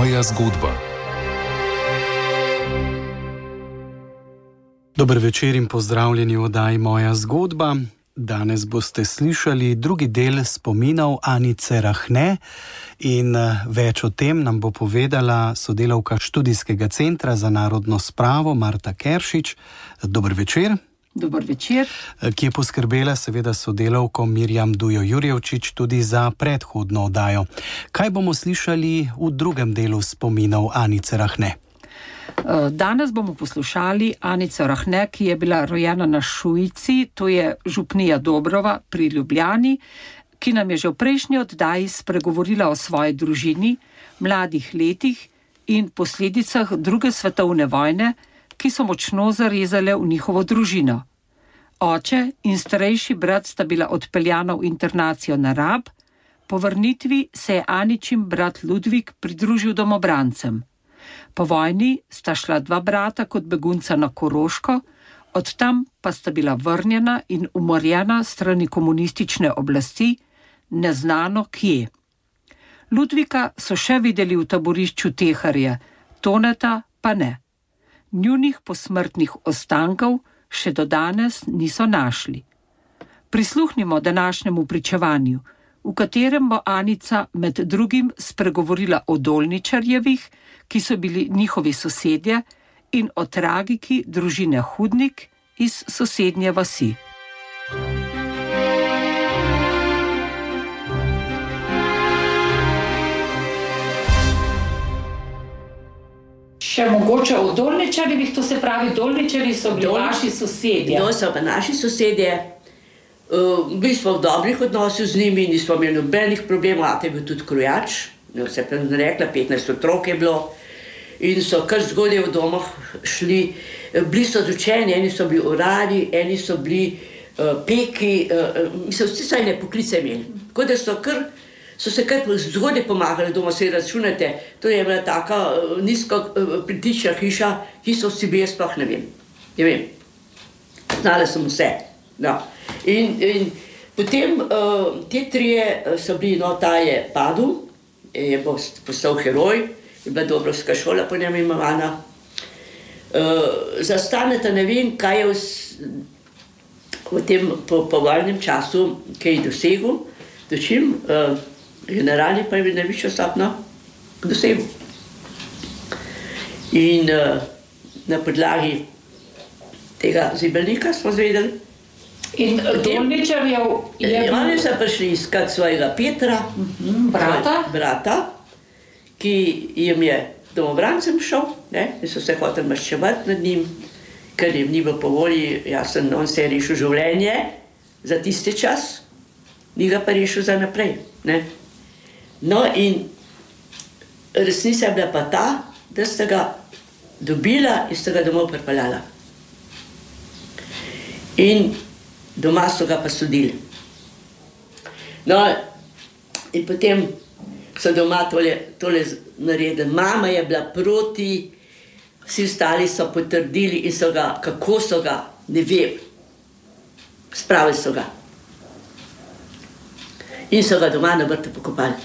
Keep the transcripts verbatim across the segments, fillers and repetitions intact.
Moja zgodba. Dober večer in pozdravljeni v oddaji Moja zgodba. Danes boste slišali drugi del spominov Anice Rahne in več o tem nam bo povedala sodelavka študijskega centra za narodno spravo Marta Keršič. Dober večer. Dober večer. Ki je poskrbela seveda sodelavko Mirjam Dujo Jurjevčič tudi za predhodno oddajo. Kaj bomo slišali v drugem delu spominov Anice Rahne? Danes bomo poslušali Anico Rahne, ki je bila rojena na Šujici, to je župnija Dobrova pri Ljubljani, ki nam je že v prejšnji oddaji spregovorila o svoji družini, mladih letih in posledicah druge svetovne vojne, ki so močno zarezale v njihovo družino. Oče in starejši brat sta bila odpeljana v internacijo na Rab, po vrnitvi se je Aničin brat Ludvik pridružil domobrancem. Po vojni sta šla dva brata kot begunca na Koroško, od tam pa sta bila vrnjena in umorjena strani komunistične oblasti, neznano kje. Ludvika so še videli v taborišču Teharje, Toneta pa ne. Njunih posmrtnih ostankov še do danes niso našli. Prisluhnimo današnjemu pričevanju, v katerem bo Anica med drugim spregovorila o Dolničarjevih, ki so bili njihovi sosedje, in o tragiki družine Hudnik iz sosednje vasi. Še mogoče o Dolničarjevih, to se pravi, Dolničarji so bili Dol... vaši sosedje. No, so pa naši sosedje. Uh, bili smo v dobrih odnosih z njimi, nismo imeli nobenih problemov, ate je bil tudi krojač, no, se pa ne rekla, petnajst otrok je bilo in so kar zgodaj v domah šli. Bili so zučeni, eni so bili uradi, eni so bili uh, peki, uh, mislim, vsi so ene poklice imeli. Tako da so, kar, so se kar zgodaj pomagali doma, se računate, to je bila taka uh, nizko uh, pritična hiša, ki so vsi bili, sploh ne vem, ne vem, znali sem vse, no. In, in potem uh, te trije so bili, no, ta je padel, je postal heroj, je bila Dobrovska šola po njem imenovana. Uh, za Staneta ne vem, kaj je v, v tem povojnem času, kaj je dosegel, dočim, uh, generalni pa je bil najvišjo stopnjo dosegel. In uh, na podlagi tega zibelnika smo zvedeli. In Dolničarjev je... Oni so prišli iskat svojega Petra, uh-huh, brata. brata, ki jim je domobrancem šel, ne, in so se hoteli maščevati nad njim, ker jim ni bilo po volji, jasno, on se je rešil življenje za tiste čas, ni ga pa rešil za naprej, ne. No in resnica je bila pa ta, da sta ga dobila in sta ga domov pripeljala. In doma so ga pa sodili. No, in potem so doma tole, tole naredili. Mama je bila proti, vsi ostali so potrdili in so ga, kako so ga, ne vem, spravili so ga. In so ga doma na vrtu pokopali.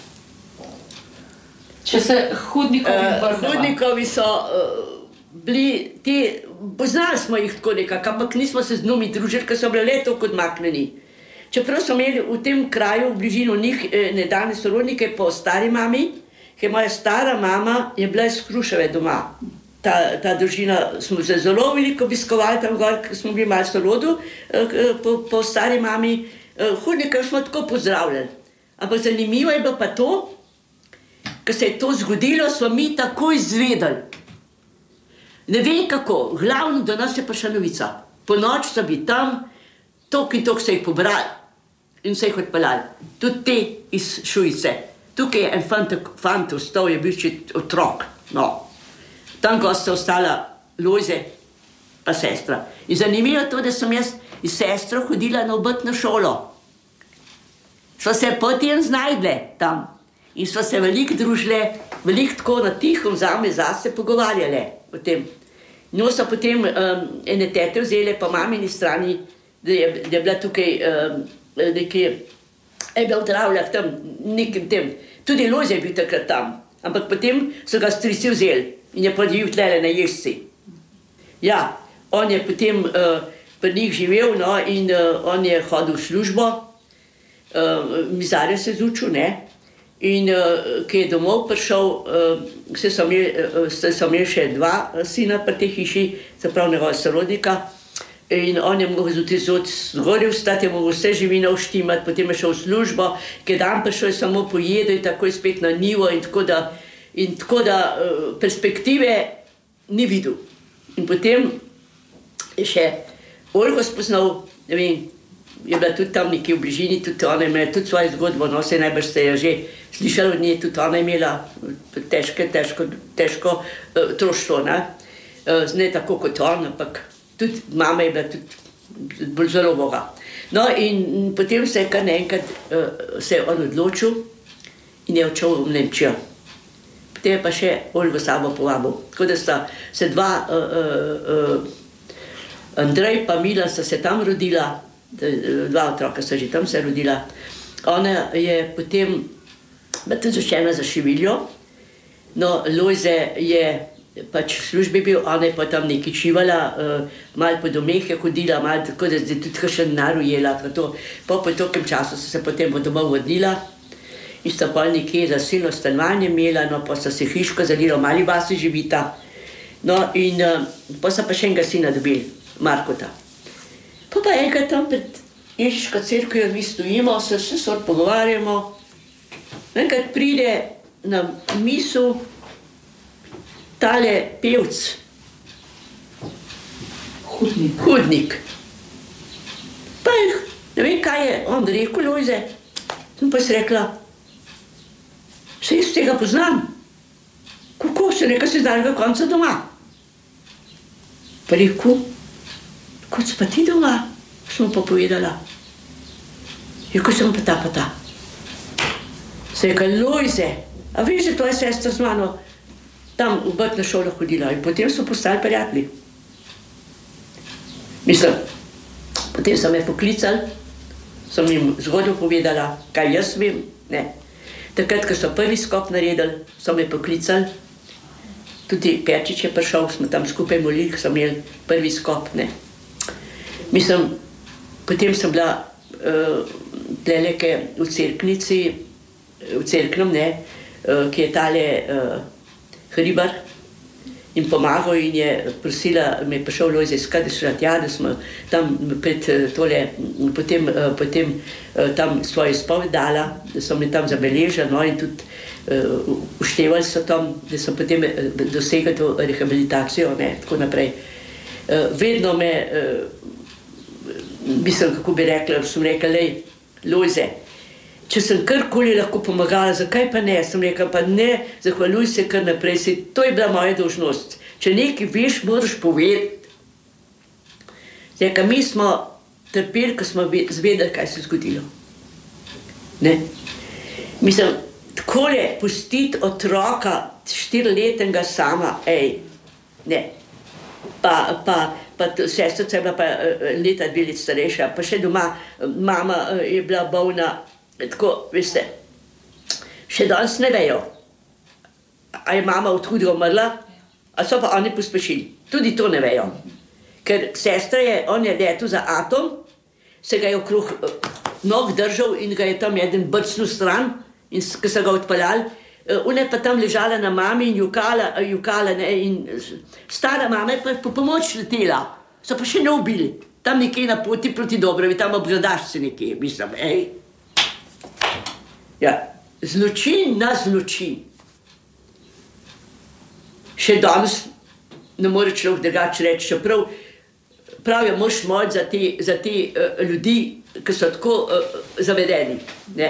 Če se Hudnikovi uh, vrneva. Hudnikovi so uh, bili ti, poznali smo jih tako nekako, ampak nismo se z njimi družili, ker so bili le toliko odmaknjeni. Čeprav so imeli v tem kraju, v bližino njih, nedavne sorodnike po stari mami, ker moja stara mama je bila iz Hruševe doma. Ta, ta družina smo se zelo veliko obiskovali tam gor, ker smo bili malo sorodu po, po stari mami. Hudnike smo tako pozdravljali. Ampak zanimivo je bilo pa to, ker se je to zgodilo, smo mi takoj izvedeli. Ne vem kako, glavno do nas je prišla novica. Po noč so bili tam, tok in tok se jih pobrali in se jih odpeljali. Tudi te iz Šujice. Tukaj je en fant, fant ostal, je bil še otrok. No. Tam ko sta ostala Lojze pa sestra. In zanimivo to, da sem jaz iz sestro hodila na obrtno šolo. So se potem znajdle tam in so se veliko družile, veliko tako na tihom zame zase pogovarjale o tem. No so potem um, ene tete vzele po mamini strani, da je, da je bila tukaj um, nekaj, je bila v Dravljah tam, nekem tem. Tudi Lojze je bil takrat tam. Ampak potem so ga strisi vzeli in je podil tlele na ježci. Ja, on je potem uh, pri njih živel, no, in uh, on je hodil v službo, uh, mizarja se zučil, ne, in uh, ki je domov prišel, uh, se so imeli, uh, so imeli še dva sina pri tej hiši, se pravi njegova sorodnika, in on je mogel zgodaj vstati, je mogel vse živino vštimati, potem je šel v službo, ki je dan prišel, je samo pojedel in tako je spet na nivo in tako da, in tako da uh, perspektive ni videl. In potem je še Olgo spoznal, ne vem, je bila tudi tam nekje v bližini, tudi ona je imela tudi svojo zgodbo, no, se najbrž ste jo že slišali od nje, tudi ona je imela težko, težko, težko uh, troštvo, ne, uh, ne tako kot on, ampak tudi mama je bila tudi bolj zelo boga. No, in potem se je kar naenkrat uh, se je on odločil in je odšel v Nemčijo. Potem je pa še Olgo sabo povabil. Tako da sta se dva, uh, uh, uh, Andrej pa Mila sta se tam rodila, dva otroka sta že tam se rodila. Ona je potem bila tudi zaščena za Šiviljo. No, Lojze je pač v službi bil, ona je pa tam nekaj čivala, uh, malo po domeh je hodila, malo tako, da zdaj tudi še denar ujela. Po tokem času so se potem domov vodila in sta pa nekje za silno stanovanje imela, no pa sta se hiško zalila, v mali vasi živita. No in uh, pa sta pa še enega sina dobili, Markota. Pa pa enkrat tam pred Ježiško cerkvijo mi stojimo, se vse sort pogovarjamo, enkrat pride na misel tale pevc, Hudnik. Hudnik. Pa je, ne vem, kaj je on rekel, Lojze, sem pa si rekla, se jaz tega poznam. Kako se reka, se z daljega konca doma? Pa rekel, kot si pa ti doma, sem pa povedala. Rekel sem pa ta, pa ta. Se reka, Lojze, a veš, da tvoja sestra z mano tam v Brtno šolo hodila in potem so postali prijatelji. Mislim, potem so me poklicali, sem jim zgodbo povedala, kaj jaz vem, ne. Takrat, ko so prvi skop naredili, so me poklicali, tudi Perčič je prišel, smo tam skupaj molili, ko so imeli prvi skop, ne. Mislim, potem sem bila uh, tleleke v cerknici, v cerknem, ne, uh, ki je tale uh, Hribar in pomagal in je prosila, me je prišel Lojze iskati, da šla tja, da smo tam pred tole, potem, potem tam svoje izpoved dala, da so me tam zabeležili, no, in tudi uh, uštevali so tam, da so potem dosegli to rehabilitacijo, ne, tako naprej. Uh, vedno me, uh, mislim, kako bi rekla, sem rekla, lej, Lojze, če sem karkoli lahko pomagala, zakaj pa ne? Sem rekla, pa ne, zahvaljuj se kar naprej, se, to je bila moja dolžnost. Če nekaj veš, moraš povedati. Zdaj, mi smo trpeli, ko smo zvedeli, kaj se je zgodilo. Ne? Mislim, takole pustiti otroka štiriletnega sama, ej, ne. Pa, pa, pa sestrica je bila pa leta, dve let starejša, pa še doma mama je bila bolna. Tako, veste, še danes ne vejo, a je mama od hudega umrla, a so pa oni pospešili. Tudi to ne vejo. Ker sestra je, on je letel za atom, se ga je okrog nog držal in ga je tam eden brcnil stran, in ko so ga odpeljali, ona je pa tam ležala na mami in jokala, jokala, ne, in stara mama je pa po pomoč letela. So pa še ne ubili. Tam nekje na poti proti Dobrovi, tam obgradaš se nekje, mislim, ej. Ja, zločin na zločin. Še danes ne more človek drugače reči, čeprav pravijo, moš moč za te, za te uh, ljudi, ki so tako uh, zavedeni. Ne?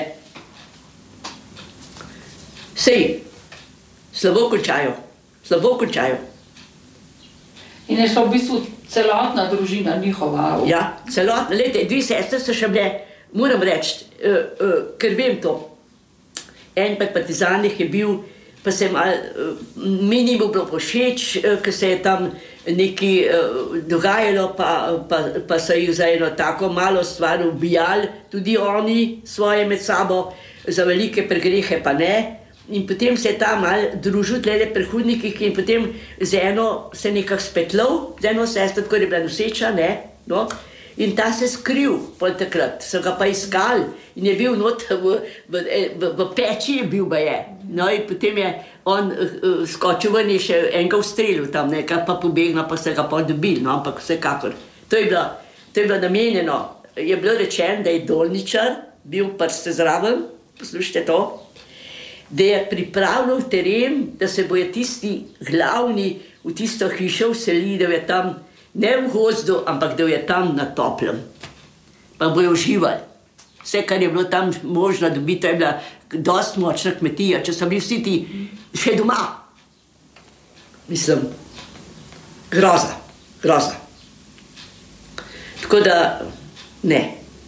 Sej, slabo končajo, slabo končajo. In je šla v bistvu celotna družina njihova. Ja, celotna, lejte, dve sestre so še bile, moram reči, uh, uh, ker vem to. En pa partizanih je bil, pa se mal, mi ni bilo všeč, ker se je tam nekaj uh, dogajalo, pa, pa, pa so jih za eno tako malo stvar ubijali, tudi oni svoje med sabo, za velike pregrehe pa ne. in potem se je ta mal družil, tlele prehodniki, in potem z eno se nekako spetlov, z eno sestro, tako je bila noseča, ne, no, in ta se skril pol takrat, so ga pa iskali in je bil not v, v, v, v peči je bil baje, no, in potem je on uh, skočil ven in še enega ustrelil tam, nekaj pa pobegnil, pa se ga pa dobil, no, ampak vsekakor, to je bilo, to je bilo namenjeno, je bilo rečeno, da je Dolničar bil prste zraven, poslušajte to, da je pripravljal teren, da se bojo tisti glavni v tisto hišo vseli, da je tam ne v gozdu, ampak da je tam na toplem. Pa bojo uživali. Vse, kar je bilo tam možno dobiti, je bila dost močna kmetija, če so bili vsi ti še doma. Mislim, groza, groza. Tako da, ne.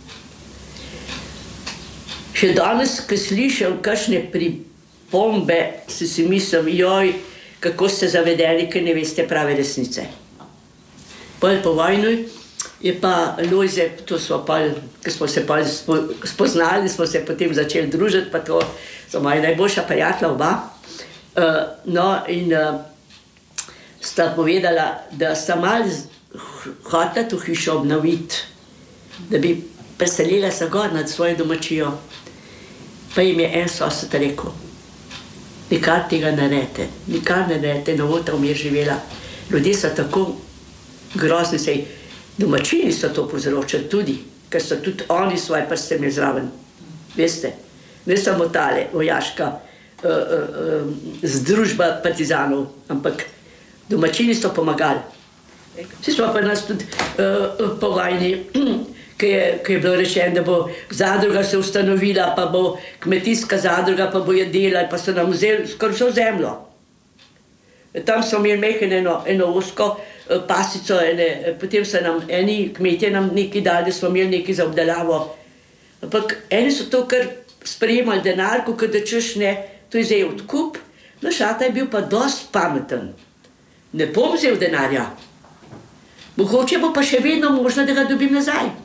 Še danes, ko slišam kakšne pripombe, si si mislim, joj, kako ste zavedeni, ker ne veste prave resnice. Pol po vojni je pa Lojze, to smo pol, ko smo se pol spoznali, smo se potem začeli družiti, pa to so moja najboljša prijatelja oba. Uh, no, in uh, sta povedala, da sta malo hotela to hišo obnoviti, da bi preselila se gor nad svojo domačijo. Pa jim je en sosed rekel, nikar tega ne naredite, nikar ne naredite, novota mi je živela. Ljudje so tako grozni, sej domačini so to povzročili tudi, ker so tudi oni svoje prste imeli zraven. Veste, ne samo tale vojaška uh, uh, uh, združba partizanov, ampak domačini so pomagali. Vsi smo pa nas tudi uh, po vojni, ki je, ki je bilo rečeno, da bo zadruga se ustanovila, pa bo kmetijska zadruga, pa bojo delali, pa so nam vzeli skoraj vso zemljo. Tam smo imeli mehene eno, eno osko uh, pasico, ene, potem so nam eni kmetje nam nekaj dali, da smo imeli nekaj za obdelavo. Ampak eni so to kar sprejemali denar, kot da češ ne, to je zdaj odkup, no Šata je bil pa dost pameten. Ne bom vzel denarja. Mogoče bo pa še vedno možno, da ga dobim nazaj.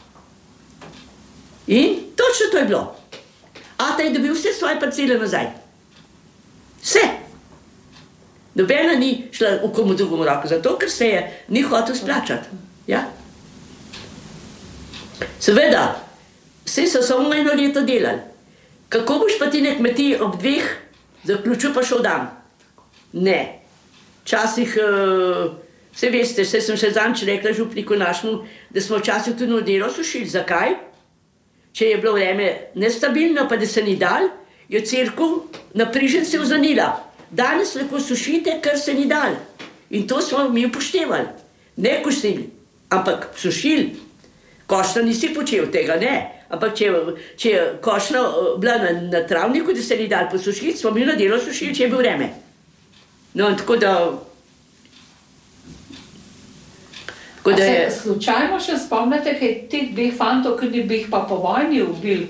In točno to je bilo. Ata je dobil vse svoje parcele nazaj. Vse. Nobena ni šla v komu drugemu roko, zato ker se je ni hotel splačati. Ja? Seveda, vse so samo eno leto delali. Kako boš pa ti na kmetiji ob dveh zaključil pa šel dan? Ne. Včasih, uh, vse veste, vse sem še zanč rekla župniku našemu, da smo včasih tudi nedelo sušili. Zakaj? Če je bilo vreme nestabilno, pa da se ni dal, je cerkev na Prižence vzanila. Danes lahko sušite, ker se ni dal. In to smo mi upoštevali. Ne kosili, ampak sušili. Košna nisi počel tega, ne. Ampak če, če je košna bila na, na travniku, da se ni dal posušiti, smo mi na delo sušili, če je bil vreme. No, tako da... A se je... slučajno še spomnite, kaj teh dveh fantov, ki bi jih pa po vojni ubil?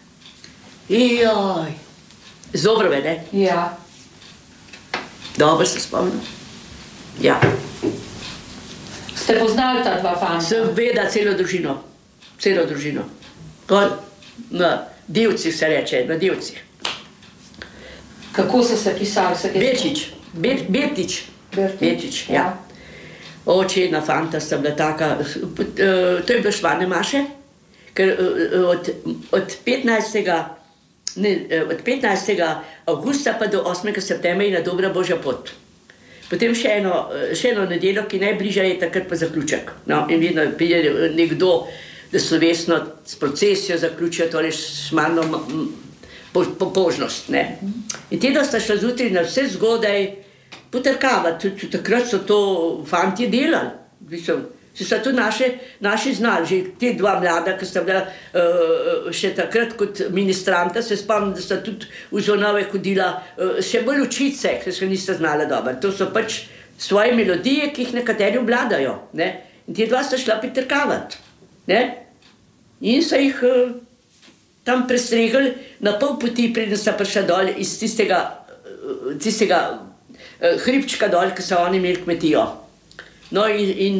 Joj, Zobrove, ne? Ja. Dobro se spomnim. Ja. Ste poznali ta dva fanta? Seveda, celo družino. Celo družino. Kol, na Divcih se reče, na Divcih. Kako so se pisali? Bečič, Be- Betič. Betič, ja. ja. Oče, jedna fanta sta bila taka, to je bilo Švarne Maše, ker od, od petnajstega ne, od petnajstega avgusta pa do osmega septembra je na Dobra Božja pot. Potem še eno, še eno nedeljo, ki najbližja je takrat pa zaključek. No, in vedno pride nekdo, da slovesno s procesijo zaključijo tole šmarno pobožnost, ne. In teda sta šla zjutraj na vse zgodaj potrkavati, tudi takrat so to fantje delali. Mislim, so tudi naše, naši znali, že te dva mlada, ki sta bila uh, še takrat kot ministranta, se spomnim, da sta tudi v Zvonove hodila, uh, še bolj učiti se, ker se nista znala dobro. To so pač svoje melodije, ki jih nekateri obvladajo, ne. In te dva sta šla potrkavati, ne. In so jih uh, tam prestregli na pol poti, preden sta prišla dol iz tistega, uh, tistega hribčka dol, ki so oni imeli kmetijo. No in, in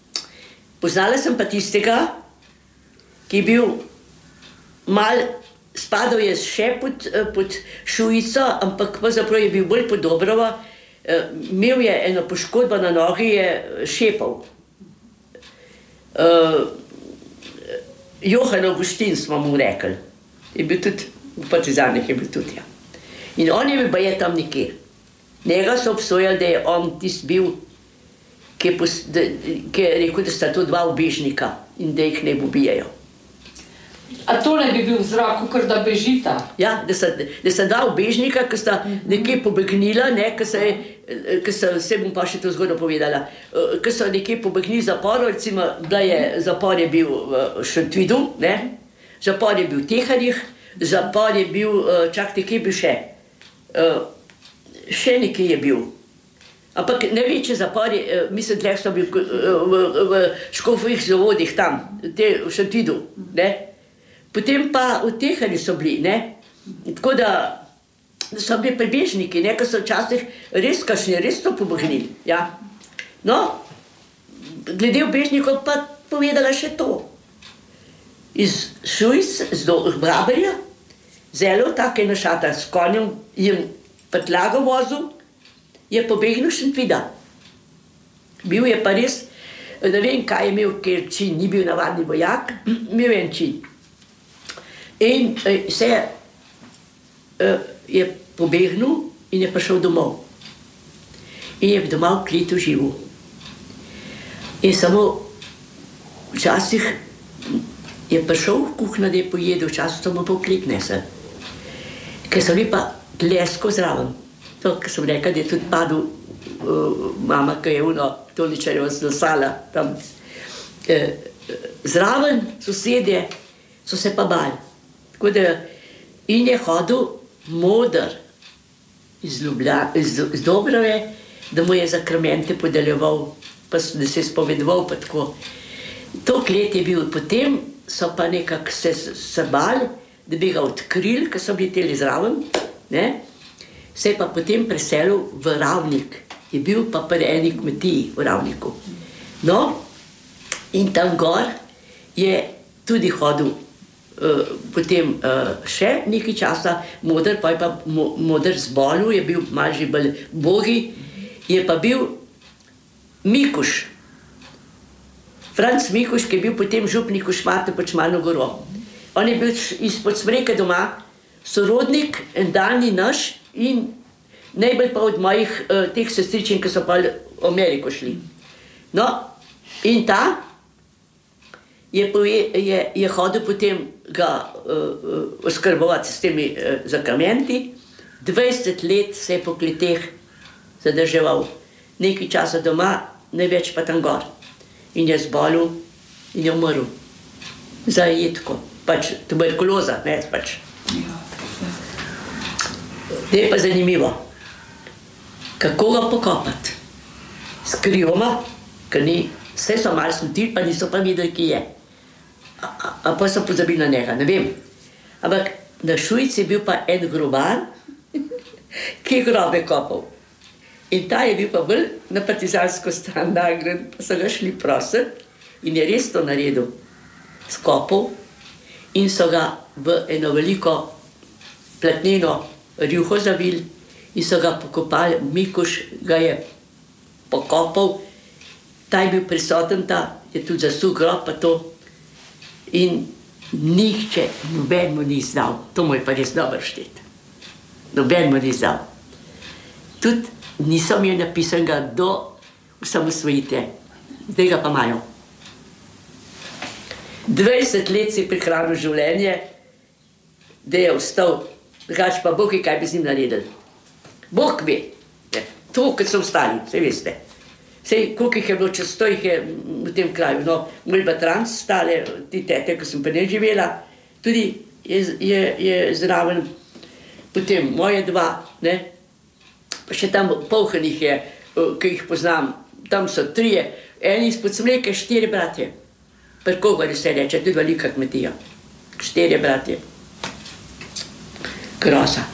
poznala sem pa tistega, ki je bil mal spadal je še pod, pod Šujico, ampak pravzaprav je bil bolj pod Dobrovo. Imel je eno poškodbo na nogi, je šepal. Uh, Johan Augustin smo mu rekli. Je bil tudi, v Partizanih je bil tudi, ja. In on je bil baje tam nekje. Njega so obsojali, da je on tist bil, ki je, pos, da, ki je rekel, da sta to dva ubežnika in da jih ne ubijajo. A to ne bi bil vzrok, ker da bežita? Ja, da sta, da sta dva ubežnika, ki sta nekje pobegnila, ne, ki se, ki se, se bom pa še to zgodno povedala, ki so nekje pobegnili zaporu, recimo, da je zapor je bil v Šentvidu, ne, zapor je bil v Teharjih, zapor je bil, čakajte, kje je bil še? Še nekje je bil. Ampak največji zapor je, mislim, da so bil v, v Škofovih zavodih tam, te, v Šentvidu, ne. Potem pa v Teharju so bili, ne, tako da so bili prebežniki, ne, ki so včasih res kašni, res to pobegnili, ja. No, glede ubežnikov pa povedala še to. Iz Šujic, z Braberja, zelo take našata s konjem, jim prtlago vozil, je pobegnil Šentvida. Bil je pa res, ne vem, kaj je imel, ker čin, ni bil navadni vojak, imel je en čin. In se je, je pobegnil in je prišel domov. In je doma v kletu živel. In samo včasih je prišel v kuhno, da je pojedel, včasih to mu pa v klet nesel. Ker so bili pa tlesko zraven. To, ker sem rekla, da je tudi padel uh, mama, ki je uno Toličarjevo znosala tam. Uh, zraven sosedje so se pa bali. Tako da, in je hodil moder iz, Ljubljana, iz, iz Dobrove, da mu je zakramente podeljeval, pa da se je spovedoval, pa tako. To klet je bil, potem so pa nekako se, se bali, da bi ga odkrili, ker so bili teli zraven, ne? Se je pa potem preselil v Ravnik, je bil pa pri eni kmetiji v Ravniku. No, in tam gor je tudi hodil. Uh, potem uh, še nekaj časa moder, pa je pa mo, moder zbolil, je bil malo že bolj bogi, je pa bil Mikuš. Franc Mikuš, ki je bil potem župnik v Šmartno pod Šmarno goro. On je bil izpod Smreke doma, sorodnik, en daljni naš in najbolj pa od mojih uh, teh sestričen, ki so pa v Ameriko šli. No, in ta Je, je, je hodil potem ga uh, oskrbovati s temi uh, zakramenti. dvajset let se je po kleteh zadrževal, nekaj časa doma, največ pa tam gor. In je zbolel in je umrl. Zajetko, pač tuberkuloza, ne, pač. To je pa zanimivo, kako ga pokopati. S krivoma, ker ni, vse so malo smutili, pa niso pa videli, ki je. A, a, a pa so pozabili na njega, ne vem. Ampak na Šujici je bil pa en grobar, ki je grobe kopal. In ta je bil pa bolj na partizansko stran nagran, pa so ga šli prositi in je res to naredil. Skopal in so ga v eno veliko platneno rjuho zavili in so ga pokopali. Mikuš ga je pokopal, ta je bil prisoten, ta je tudi zasul grob pa to. In nihče, noben mu ni znal, to mu je pa res dobro šteti. Noben mu ni znal. Tudi niso mi napisanega do osamosvojitve, zdaj ga pa imajo. dvajset let si prihranil življenje, da je ostal, drugače pa Bog je, kaj bi z njim naredil. Bog ve, to, kot so ostali, vse veste. Sej, koliko jih je bilo, čez sto jih je v tem kraju. No, moj bratranc, stale, ti tete, ko sem pa ne živela, tudi je, je, je zraven, potem moje dva, ne, pa še tam polhanih je, ki jih poznam, tam so trije, eni izpod Smreke, štiri bratje. Pri Kogorju se reče, tudi velika kmetija. Štiri bratje. Groza.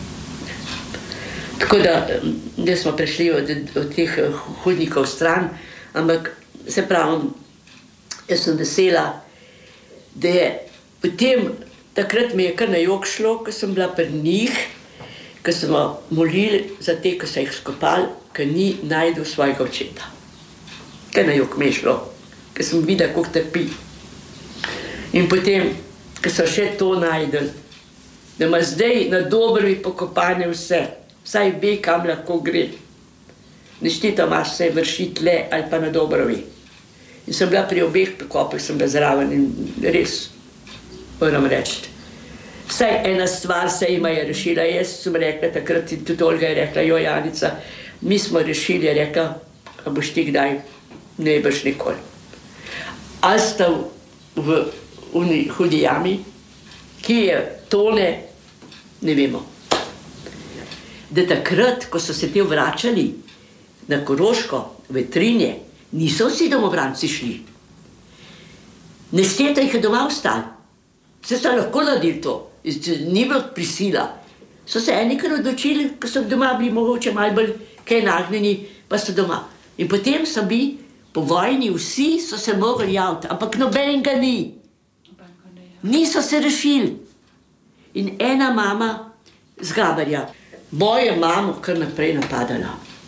Tako da, da smo prišli od, od teh hudnikov stran, ampak se pravim, jaz sem vesela, da je potem takrat mi je kar na jok šlo, ko sem bila pri njih, ko smo molili za te, ko so jih skopali, ko ni najdel svojega očeta. Kar na jok mi je šlo, ko sem videla, kako trpi. In potem, ko so še to najdel, da ima zdaj na Dobrovi pokopane vse, vsaj ve, kam lahko gre. Neštito imaš se vršiti le ali pa na Dobrovi. In sem bila pri obeh pokopih, sem bila zraven in res, moram reči. Vsaj ena stvar se ima je rešila. Jaz sem rekla takrat in tudi Olga je rekla, jo Janica, mi smo rešili, je rekla, a boš ti kdaj, ne boš nikoli. Ali sta v uni hudi jami, ki je tone, ne vemo. Da takrat, ko so se te vračali na Koroško, v Trinje, niso vsi domobranci šli. Nešteta jih je doma ostali. Vse so lahko naredili to. Ni bilo prisila. So se enikrat odločili, ko so doma bili mogoče malo bolj kaj nagnjeni, pa so doma. In potem so bili po vojni, vsi so se mogli javiti, ampak nobenega ni. Niso se rešili. In ena mama z Gabarja, mojo mamo kar naprej napadala.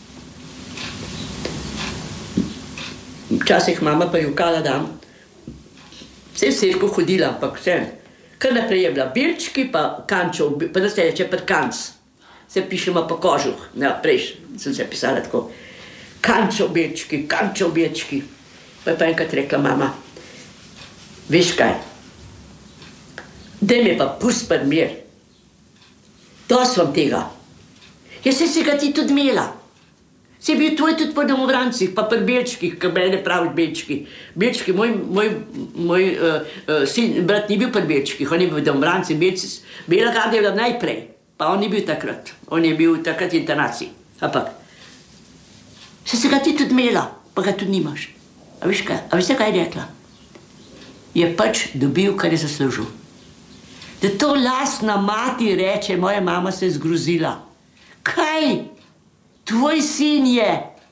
Včasih mama pa jokala dam. Vse v cerkev hodila, ampak vse. Kar naprej je bila Bilčki, pa Kančov, pa da se reče Prkanc. Se pišemo po kožuh, ne, prej sem se pisala tako. Kančov Bilčki, Kančov Bilčki. Pa je pa enkrat rekla mama, veš kaj, daj me pa pust pri mir. Dost vam tega. Jaz sem si ga ti tudi imela. Si bil tvoj tudi po domobrancih, pa pri Belčkih, ki mene pravi Belčki. Belčki, moj, moj, moj uh, uh, sin, brat ni bil pri Belčkih, on je bil domobranci, Bela garda je bila najprej, pa on ni bil takrat. On je bil takrat internacij. Ampak, si se ga ti tudi imela, pa ga tudi nimaš. A veš kaj, a veš kaj je rekla? Je pač dobil, kar je zaslužil. Da to lastna mati reče, moja mama se je zgrozila. Kaj? Tvoj sin je,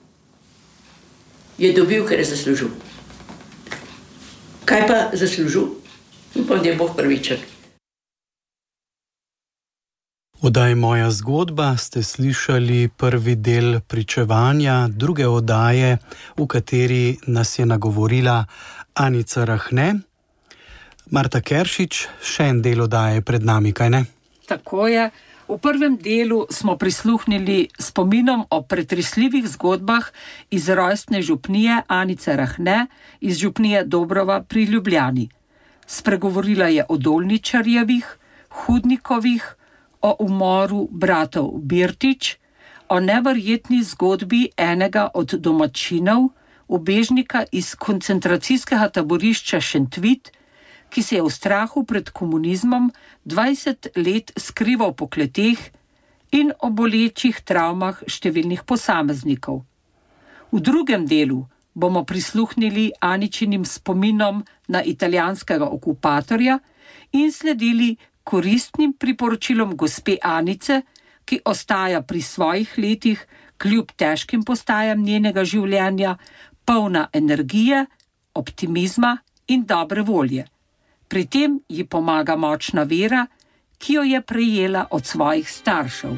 je dobil, kar je zaslužil. Kaj pa zaslužil? Upam, da je Bog pravičen. V oddaji Moja zgodba ste slišali prvi del pričevanja druge oddaje, v kateri nas je nagovorila Anica Rahne. Marta Keršič, še en del oddaje pred nami, kaj ne? Tako je. V prvem delu smo prisluhnili spominom o pretresljivih zgodbah iz rojstne župnije Anice Rahne iz župnije Dobrova pri Ljubljani. Spregovorila je o Dolničarjevih, Hudnikovih, o umoru bratov Birtič, o neverjetni zgodbi enega od domačinov, ubežnika iz koncentracijskega taborišča Šentvit, ki se je v strahu pred komunizmom dvajset let skrival po kleteh in o bolečih travmah številnih posameznikov. V drugem delu bomo prisluhnili Aničinim spominom na italijanskega okupatorja in sledili koristnim priporočilom gospe Anice, ki ostaja pri svojih letih kljub težkim postajam njenega življenja, polna energije, optimizma in dobre volje. Pri tem ji pomaga močna vera, ki jo je prejela od svojih staršev.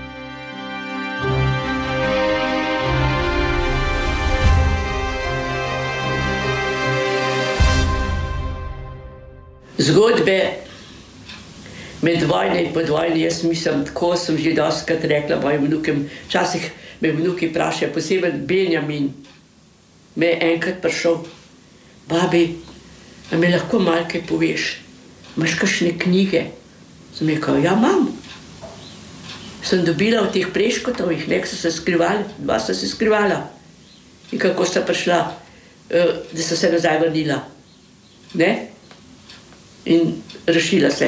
Zgodbe med vojno in pod vojno, jaz mislim, tako sem že dostikrat rekla mojim vnukem, včasih me vnuki vprašajo, posebej Benjamin, me je enkrat prišel, babi, a mi lahko malo kaj poveš, imaš kakšne knjige? Sem rekel, ja, imam. Sem dobila v teh Preškotovih, nek so se skrivali, dva so se skrivala. In kako sta prišla, da so se nazaj vrnila. Ne? In rešila se.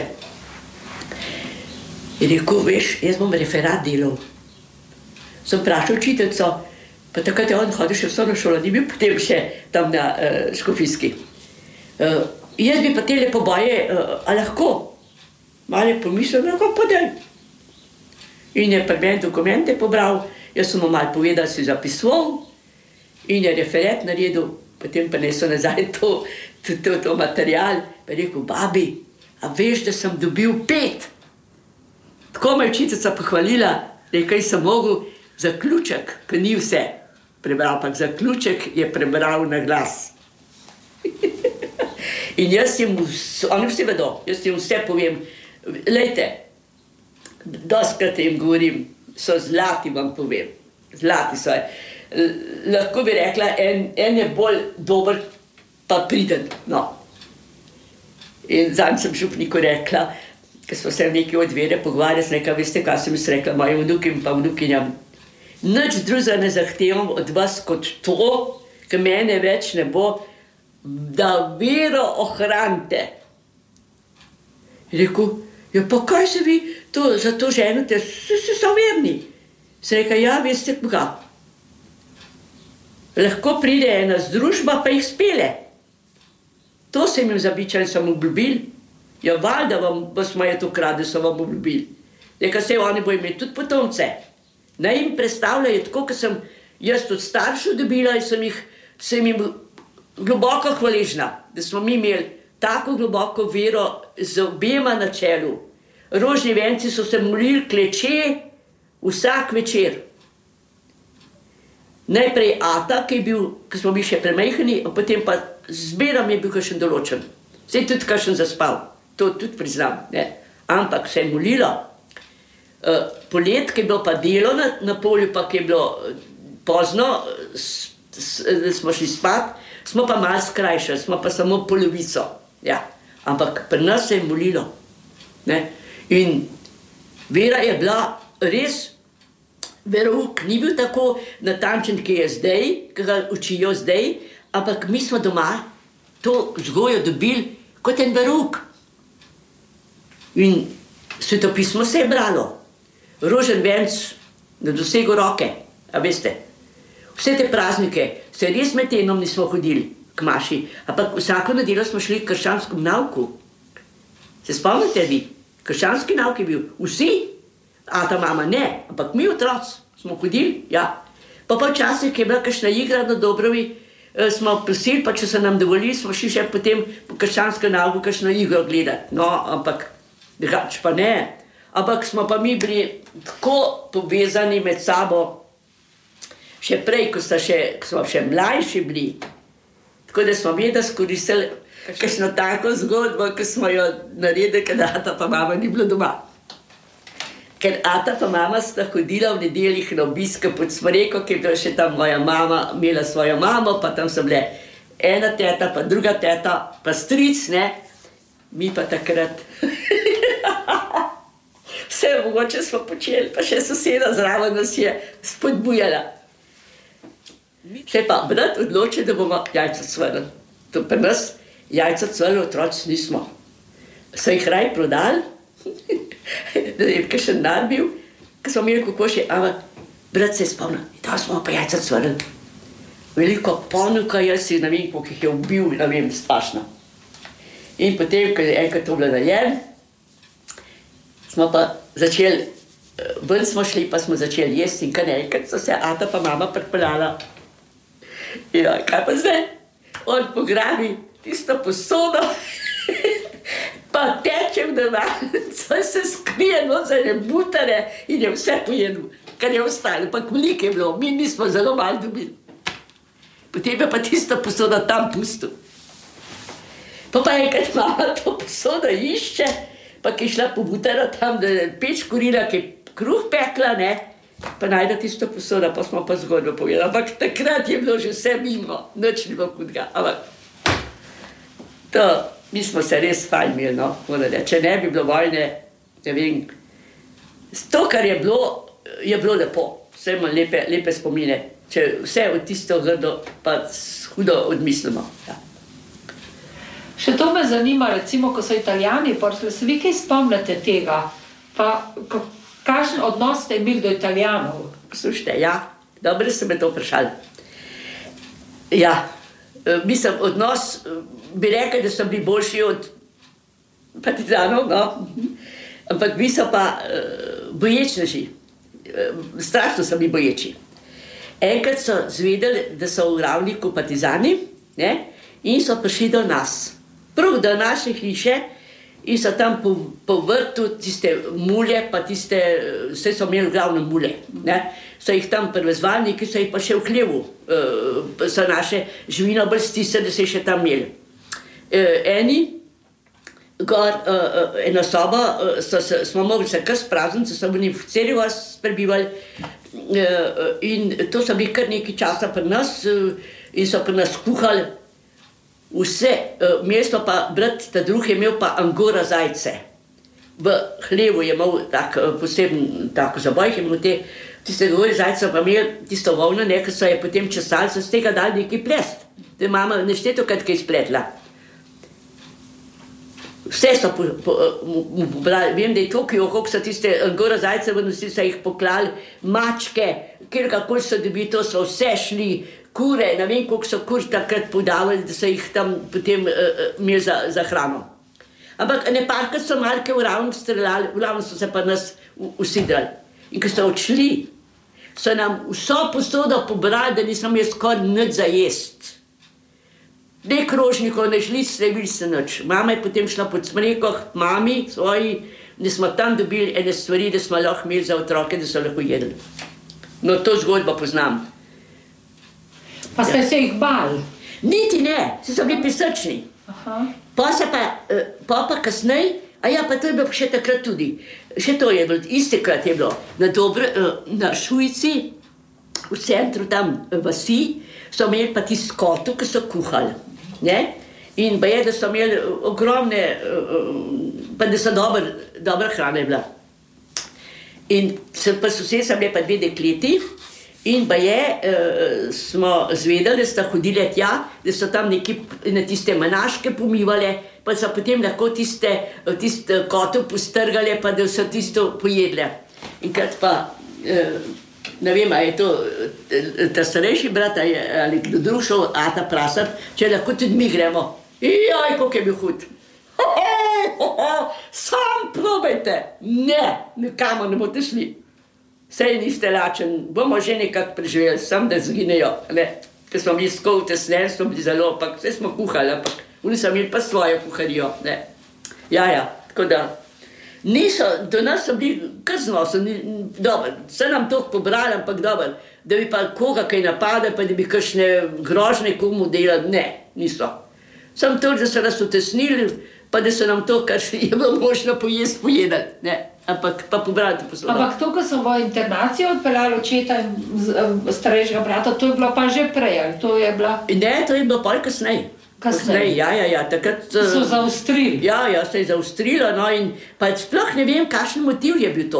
In rekel, veš, jaz bom referat delal. Sem vprašal učiteljico, pa takrat je on hodil še v osnovno šolo, ni bil potem še tam na uh, Škofijski. Uh, jaz bi pa tele poboje, uh, a lahko? Malo je pomislil, lahko podaj. In je pri meni dokumente pobral, jaz sem mu malo povedal, si zapisoval in je referat naredil, potem pa nesel nazaj to, to, to, to material, pa je rekel, babi, a veš, da sem dobil pet. Tako me učiteljica pohvalila, da je kaj sem mogel zaključek, ki ni vse prebral, ampak zaključek je prebral na glas. In jaz jim, oni vsi vedo, jaz jim vse povem, lejte, doskrat jim govorim, so zlati, vam povem, zlati so. Lahko bi rekla, en, en je bolj dober, pa priden, no. In zanj sem župniku rekla, ker smo se v neki odvere pogovarjali, sem rekla, veste, kaj sem jaz rekla, mojim vnukim pa vnukinjam, nič drugega ne zahtevam od vas kot to, ker mene več ne bo, da vero ohranite. Rekel, ja, pa kaj se vi to, za to ženite, se, se so verni. Sem rekla, ja, veste, koga. Lahko pride ena združba, pa jih spele. To sem jim zabičali, sem obljubil. Ja, valjda vam, vas moje to krade, so vam obljubil. Rekla se, oni bo imeli tudi potomce. Naj jim predstavljajo tako, kot sem jaz od staršev dobila in sem jih, sem jim globoko hvaležna, da smo mi imeli tako globoko vero z obema na čelu. Rožni venci so se molili kleče vsak večer. Najprej ata, ki je bil, ki smo bili še premajhni, a potem pa zberam je bil kakšen določen. Se je tudi kakšen zaspal, to tudi priznam, ne. Ampak se je molila. Uh, polet, ki je bilo pa delo na, na polju, pa ki je bilo pozno, s, s, smo šli spat, smo pa malo skrajšali, smo pa samo polovico. Ja. Ampak pri nas se je molilo. Ne? In vera je bila res, verouk ni bil tako natančen, ki je zdaj, ki ga učijo zdaj, ampak mi smo doma to vzgojo dobili kot en verouk. In svetopismo se je bralo. Rožen venc na dosegu roke, a veste. Vse te praznike, se res med tednom nismo hodili k maši, ampak vsako nedeljo smo šli k krščanskem nauku. Se spomnite vi? Krščanski nauk je bil. Vsi, ata mama ne, ampak mi otroci smo hodili, ja. Pa pa včasih, ki je bila kakšna igra na Dobrovi, smo prosili, pa če se nam dovolili, smo šli še potem po krščanskem nauku kakšno igro gledati. No, ampak drugače pa ne. Ampak smo pa mi bili tako povezani med sabo, še prej, ko, še, ko smo še mlajši bili. Tako da smo vedno skoristili kakšno tako zgodbo, ko smo jo naredili, ker ata pa mama ni bilo doma. Ker ata pa mama sta hodila v nedeljih na obiske pod Smreko, ki je bila še tam moja mama, imela svojo mamo, pa tam so bile ena teta, pa druga teta, pa stric, ne. Mi pa takrat... Vse mogoče smo počeli, pa še soseda zraven nas je spodbujala. Še pa brat odloči, da bomo jajca cvrli. To pri nas jajca cvrli otroci nismo. So jih raj prodali, da je kakšen denar bil, ko smo imeli kokoši, ampak brat se je spomnil, da smo pa jajca cvrli. Veliko ponuka, jaz si ne vem, koliko jih je ubil, ne vem, strašno. In potem, ko je enkrat to bilo narejen, smo pa začeli, ven smo šli, pa smo začeli jesti in kar enkrat so se ata pa mama pripeljala. Ja, kaj pa zdaj? On pograbi tisto posodo, pa tečem devanco, se skrije za ene butare in je vse pojedel, kar je ostalo, pa koliko je bilo, mi nismo zelo malo dobili. Potem je pa tisto posodo tam pustil. Pa pa enkrat mama to posodo išče, pa ki je šla po butaro tam, da je peč kurila, ki je kruh pekla, ne, pa najde tisto posodo, pa smo pa zgodbo povedali. Ampak takrat je bilo že vse mimo, nič ni bilo hudega. Ampak to, mi smo se res fajn imeli, no, če ne bi bilo vojne, ne vem, to, kar je bilo, je bilo lepo, vse imamo lepe, lepe spomine, če vse od tisto grdo pa hudo odmislimo, ja. Še to me zanima, recimo, ko so Italijani prišli, se vi kaj spomnite tega? Pa kakšen odnos ste imeli do Italijanov? Slušajte, ja, dobro ste me to vprašali. Ja, mislim, odnos, bi rekel, da so bili boljši od partizanov, no, ampak vi so pa uh, boječneži, uh, strašno so bili boječi. Enkrat so zvedeli, da so v Ravniku partizani, ne, in so prišli do nas. Prav do naše hiše in so tam po, po vrtu tiste mulje, pa tiste, vse so imeli glavne mulje, ne? So jih tam prevezvali, ki so jih pa še v hlevu, uh, so naše živino bolj stise, da se je še tam imeli. Uh, eni, gor, uh, ena soba, uh, so, so, smo mogli se kar sprazniti, so bili v celi vas prebivali, uh, in to so bili kar nekaj časa pri nas, uh, in so pri nas kuhali vse, uh, mesto pa, brat, ta drugi je imel pa angora zajce. V hlevu je imel tak uh, poseben, tako zaboj, je imel te, tiste angora zajce, pa imel tisto volno, nekaj so je potem česali, so z tega dali nekaj plest. Da mama nešteto kaj kaj spletla. Vse so po, po, mu pobrali, vem, da je Tokio, koliko so tiste angora zajce, vsi so jih poklali, mačke, kjerkakoli so dobili, to so vse šli, kure, ne vem, koliko so kur takrat podavali, da so jih tam potem uh, imeli za, za hrano. Ampak ne parkrat so malke v ravno streljali, v ravno so se pa nas usidrali. In ko so odšli, so nam vso posodo pobrali, da nisem jaz skoraj nič za jest. Ne krožnikov, ne žlic, ne bili se nič. Mama je potem šla pod smrekoh, mami svoji, da smo tam dobili ene stvari, da smo lahko imeli za otroke, da so lahko jedli. No, to zgodbo poznam. Pa ste ja. se jih bali? Niti ne, se so bili pisrčni. Pa se pa, pa pa kasnej, a ja, pa to je bilo še takrat tudi. Še to je bilo, istekrat je bilo. Na, dobro, na Šujci, v centru tam vasi, so imeli pa tisti skotu, ki so kuhali. Ne? In pa je, da so imeli ogromne, pa da so dober, dobra hrana je bila. In pa sosed so bile pa dve dekleti in pa je, smo zvedeli, da sta hodile tja, da so tam neki na tiste manaške pomivale, pa so potem lahko tiste, tiste kotov postrgale, pa da so tisto pojedle. In krat pa, ne vem, a je to ta starejši brat, ali kdo drug šel, ata prasat, če lahko tudi mi gremo. Jaj, koliko je bil hud. Ho, ho, ho, ho, sam probajte. Ne, nikamo ne boste šli. Sej niste lačen, bomo že nekako preživeli, sam da zginejo. Ker smo bili skoro tesneni, smo bili zelo, ampak vse smo kuhali, ampak oni so imeli pa svojo kuharijo. Ne. Ja, ja, tako da. Niso, do nas so bili krzno, so ni, dober, se nam to pobrali, ampak dober, da bi pa koga kaj napadali, pa da bi kakšne grožne komu delali, ne, niso. Sam to, da so nas utesnili, pa da so nam to, kar je bilo možno pojesti, pojedali, ne, ampak pa pobrali to poslovno. Ampak to, ko so v internacijo odpeljali očeta in starejšega brata, to je bilo pa že prej, ali to je bila? Ne, to je bilo pol kasnej. Kasnej, ja, ja, ja, takrat so zaustrili. Ja, ja, se je zaustrilo, no, in pa sploh ne vem, kakšen motiv je bil to.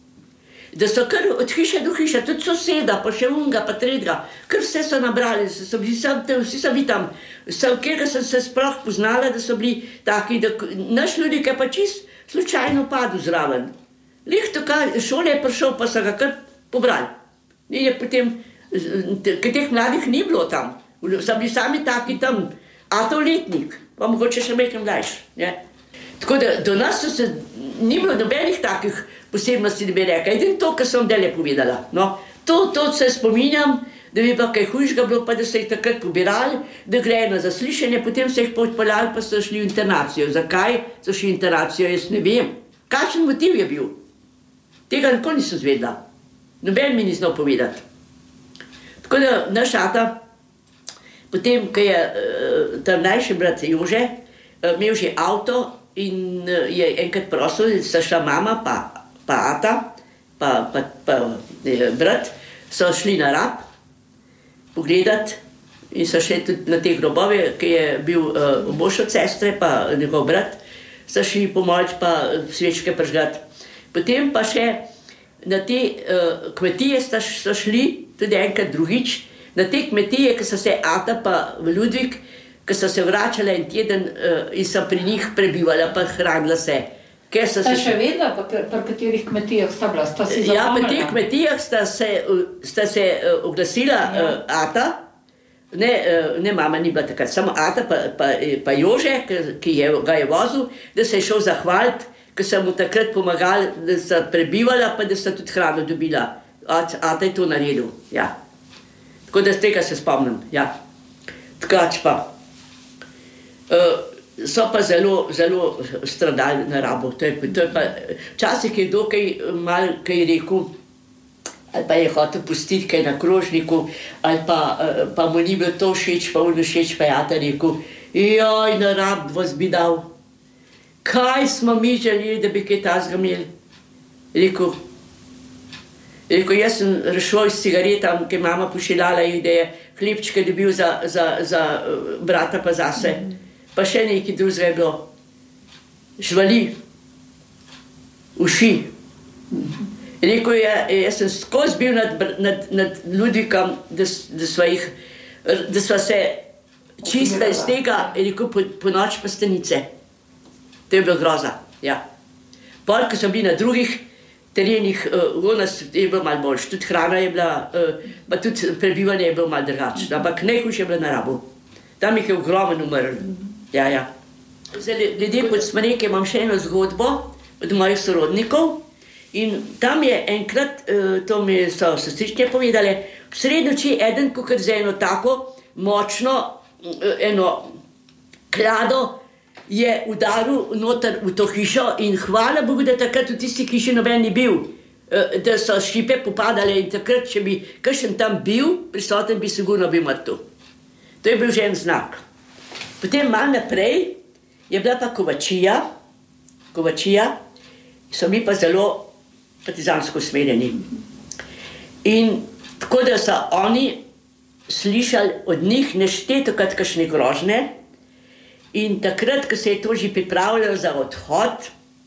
Da so kar od hiše do hiše, tudi soseda, pa še unga, pa tretjega, kar vse so nabrali, so bili sam, vsi so bili tam, v kjerega sem se sploh poznala, da so bili taki, da naš ljudi, ki je pa čist slučajno padel zraven. Lih tako, šole je prišel, pa so ga kar pobrali. In je potem, ker teh mladih ni bilo tam, so bili sami taki tam, a to letnik, pa mogoče še nekaj mlajši. Tako da do nas so se, ni bilo nobenih takih posebnosti, da bi rekla. Edino to, kar sem dele povedala. No, to, to se spominjam, da bi pa kaj hujšega bilo, pa da so jih takrat pobirali, da grejo na zaslišanje, potem so jih pa odpeljali, pa so šli v internacijo. Zakaj so šli v internacijo, jaz ne vem. Kakšen motiv je bil? Tega nikoli nisem zvedla. Noben mi ni znal povedati. Tako da naš ata, potem, ko je uh, ta mlajši brat Jože, uh, imel že avto in uh, je enkrat prosil, sta šla mama, pa, pa ata, pa, pa, pa eh, brat, so šli na Rab pogledati in so šli tudi na te grobove, ki je bil uh, mož od sestre, pa njegov brat, so šli pomoč, pa svečke prižgati. Potem pa še na te uh, kmetije sta, so šli, tudi enkrat drugič, na te kmetije, ki so se ata pa v Ludvik, ki so se vračala en teden uh, in so pri njih prebivala, pa hranila se. Sta se še vedela, pa pri katerih kmetijah sta bila? Sta si ja, pri teh kmetijah sta se, sta se uh, oglasila ja. uh, ata, ne, uh, ne mama ni bila takrat, samo ata pa, pa, pa Jože, ki je, ga je vozil, da se je šel zahvaliti, ker so mu takrat pomagali, da sta prebivala, pa da sta tudi hrano dobila. Ata je to naredil, ja. Tako da z tega se spomnim, ja. Tkač pa. Uh, so pa zelo, zelo stradali na rabo. To je, to je pa, včasih je dokaj malo kaj rekel, ali pa je hotel pustiti kaj na krožniku, ali pa, pa mu ni bilo to všeč, pa ono všeč, pa je ata rekel, joj, na rab vas bi dal. Kaj smo mi želeli, da bi kaj tazga imeli? Rekel, rekel, jaz sem rešel s cigaretami, ki je mama pošiljala jih, da je hlebčke dobil za, za, za brata pa zase. Pa še nekaj drugega je bilo. Žvali, uši. Rekel je, jaz sem skozi bil nad, nad, nad Ludvikom, da, da, sva jih, da sva se čistila iz tega, rekel, po, po noč pa stenice. To je bilo groza, ja. Pol, ko so bili na drugih terenih, uh, u nas je bilo malo boljš, tudi hrana je bila, uh, pa tudi prebivanje je bilo malo drugačno, ampak najhujše je bilo na rabu. Tam jih je ogromen umrl. Ja, ja. Zdaj, ljudje pod Smreke imam še eno zgodbo od mojih sorodnikov in tam je enkrat, to mi so sestrične povedali, v srednoči eden, kot za eno tako močno, eno klado je udaril noter v to hišo in hvala Bogu, da takrat v tisti hiši noben ni bil, da so šipe popadale in takrat, če bi kakšen tam bil, prisoten bi sigurno bil mrtev. To je bil že en znak. Potem malo naprej je bila pa Kovačija, Kovačija, so mi pa zelo partizansko usmerjeni. In tako da so oni slišali od njih neštetokrat kakšne grožnje in takrat, ko se je to že pripravljalo za odhod,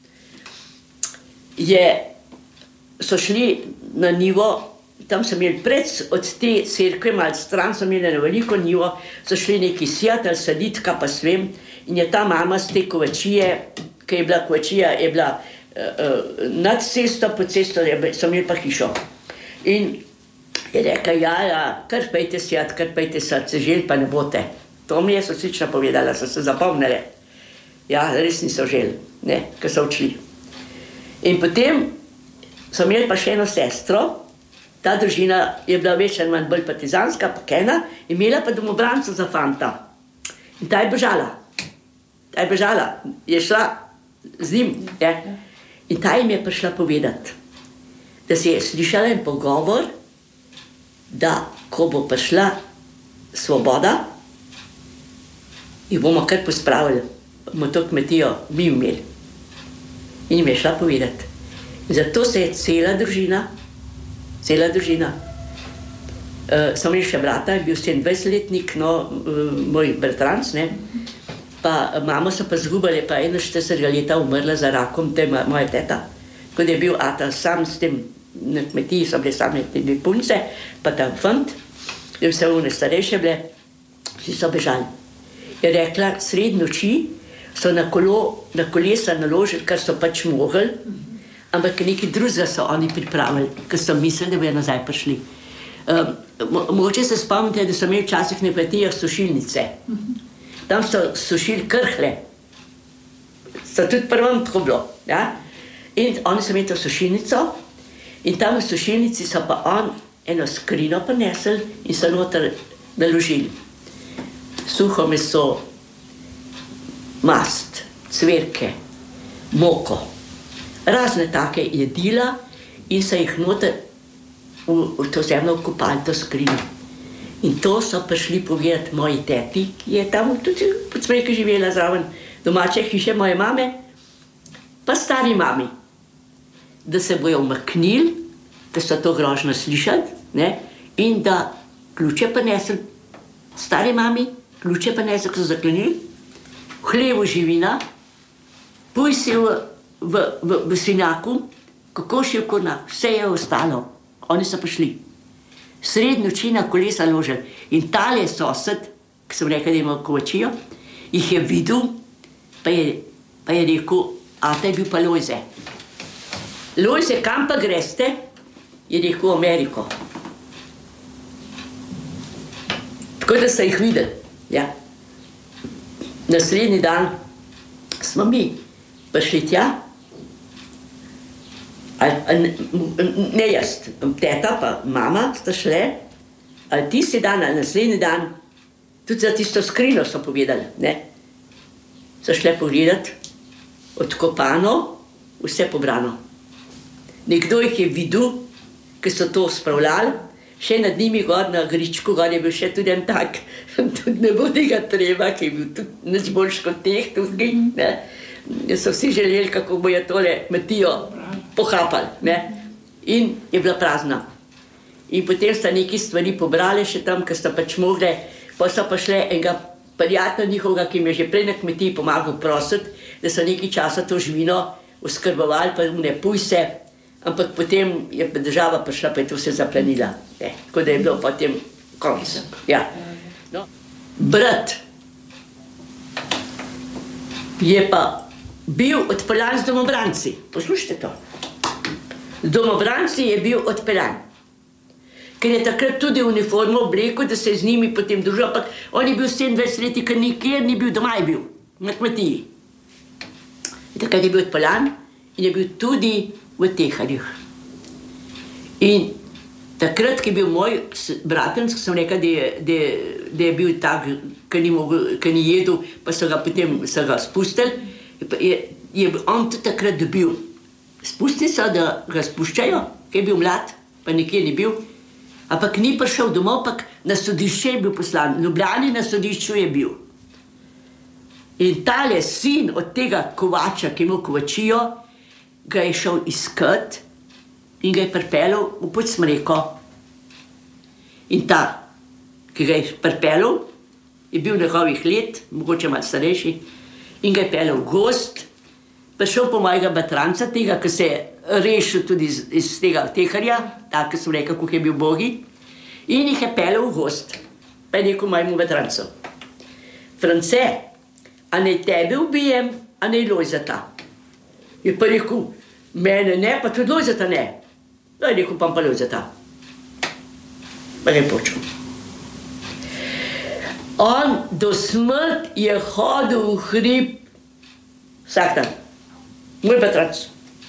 je, so šli na nivo. Tam so imeli pred od te cerkve, malo stran so imeli na veliko njivo, so šli neki sjat ali sadit, kaj pa svem, in je ta mama z te Kovačije, ki je bila Kovačija, je bila uh, uh, nad cesto, pod cesto so imeli pa hišo. In je rekla, ja, ja, kar pejte sjat, kar pejte sad, se želi pa ne bote. To mi je soslično povedala, so se zapomnile. Ja, res niso želi, ne, ker so odšli. In potem so imeli pa še eno sestro. Ta družina je bila več ali manj bolj partizanska, pa kena, imela pa domobranco za fanta. In ta je bežala. Ta je bežala, je šla z njim. Je. In ta jim je prišla povedati, da se je slišala en pogovor, da ko bo prišla svoboda, jih bomo kar pospravili, bomo to kmetijo mi imeli. In jim je šla povedati. In zato se je cela družina, cela družina. Uh, sem imel še brata, je bil sedemindvajsetletnik, no, uh, moj bratranc, ne, pa mamo so pa zgubali, pa enainštiridesetega leta umrla za rakom, to je moja teta. Ko je bil ata sam s tem, na kmetiji so bile same te dve punce, pa tam fant, in vse one starejše bile, vsi so bežali. Je rekla, sred noči so na, kolo, na kolesa naložili, kar so pač mogli, ampak nekaj drugega so oni pripravili, ker so mislili, da bojo nazaj prišli. Um, mo mogoče se spomnite, da so imeli včasih na kmetijah sušilnice. Tam so sušili krhle. So tudi prvem tako bilo. Ja? In oni so imeli to sušilnico in tam v sušilnici so pa on eno skrino prinesli in so noter naložili. Suho meso, mast, cvirke, moko, razne take jedila in so jih noter v, v to zemljo vkopali, to skrino. In to so prišli povedati moji teti, ki je tam tudi pod Smreke živela zraven domače hiše moje mame, pa stari mami, da se bojo umaknili, da so to grožno slišati, ne? In da ključe pa nesli stari mami, ključe pa nesli, ko so zaklenili, v hlevu živina, puj si v, v, v, v svinjaku, kokošji v kornah, vse je ostalo. Oni so prišli. Sred noči na kolesa ložili. In tale sosed, ki sem rekel, da ima Kovačijo, jih je videl, pa je, pa je rekel, ata je bil pa Lojze. Lojze, kam pa greste? Je rekel, v Ameriko. Tako da so jih videli. Ja. Naslednji dan smo mi prišli tja, ali, ne jaz, teta pa mama sta šle, ali tisti dan, ali naslednji dan, tudi za tisto skrino so povedali, ne. so šle pogledati, odkopano, vse pobrano. Nekdo jih je videl, ki so to spravljali, še nad njimi gor na gričku, gor je bil še tudi en tak, tudi ne bo tega treba, ki je bil tudi nič boljš kot teh tudi, ne. So vsi želeli, kako bojo tole Matijo pohapali, ne. In je bila prazna. In potem sta neki stvari pobrali še tam, ker sta pač mogli, pa sta pa šle enega prijatelja njihovega, ki jim je že prej na kmetiji pomagal prositi, da so nekaj časa to živino oskrbovali, pa ne pujse, ampak potem je država prišla, pa je to vse zaplanila. Ne, tako da je bilo potem konc. Ja. No. Brat je pa bil odpeljan z domobranci. Poslušajte to. Z domobranci je bil odpeljan. Ker je takrat tudi uniformo oblekel, da se je z njimi potem družil, ampak on je bil sedemindvajset leti, ker nikjer ni bil, doma je bil, na kmetiji. In takrat je bil odpeljan in je bil tudi v Teharjih. In takrat, ki je bil moj bratenc, sem rekel, da je, da je, da je bil tak, ki ni, mogel, ki ni jedel, pa so ga potem so ga spustili, je, je on tudi takrat dobil. Spustili so, da ga spuščajo, ki je bil mlad, pa nikjer ni bil, ampak ni prišel domov, pa na sodišče je bil poslan. V Ljubljani na sodišču je bil. In tale sin od tega kovača, ki je imel kovačijo, ga je šel iskat in ga je pripeljal v Podsmreko. In ta, ki ga je pripeljal, je bil njegovih let, mogoče malo starejši, in ga je peljal v gost, prišel po mojega bratranca, tega, ki se je rešil tudi iz, iz tega Teharja, tako, ki sem rekel, kako je bil bogi, in jih je peljal v gost. Pa je rekel mojemu bratrancu: France, a ne tebe ubijem, a ne Lojzeta? Je pa rekel: mene ne, pa tudi Lojzeta ne. Da je rekel: pa pa Lojzeta. Pa ga je počel. On do smrt je hodil v hrib vsak dan. Moj bratranc.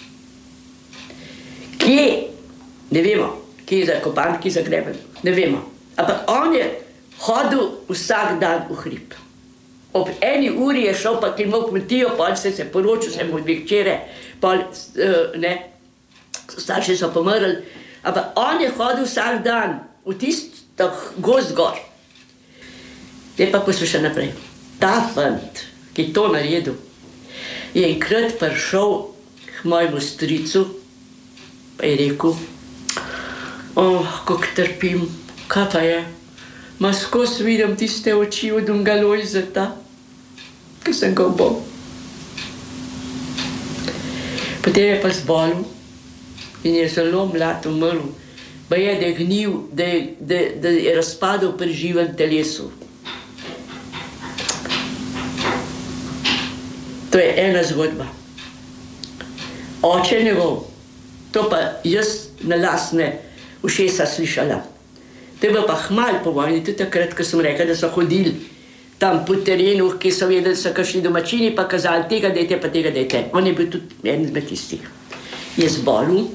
Kje? Ne vemo. Kje je zakopan, kje je zagreben. Ne vemo. Ampak on je hodil vsak dan v hrib. Ob eni uri je šel, pa ki je imel kmetijo, pa se je poročil, se je imel dve hčere, pa ne, starši so pomrli. Ampak on je hodil vsak dan v tisti gost gor. Zdaj pa poslušaj naprej. Ta fant, ki je to naredil, je enkrat prišel k mojemu stricu, pa je rekel: oh, kako trpim, kaj pa je? Ma skozi vidim tiste oči od unga Lojzeta, ki sem ga ubol. Potem je pa zbolel in je zelo mlad umrl. Pa je, da je gnil, da je, da, da je razpadel pri živem telesu. To je ena zgodba. Oče njegov, to pa jaz na lastne ušesa slišala. To je bilo pa hmal po vojni, tudi takrat, ko sem rekla, da so hodili tam po terenu, ki so vedeli, da so kakšni domačini, pa kazali: tega dejte, pa tega dejte. On je bil tudi en izmed tistih. Je zbolel.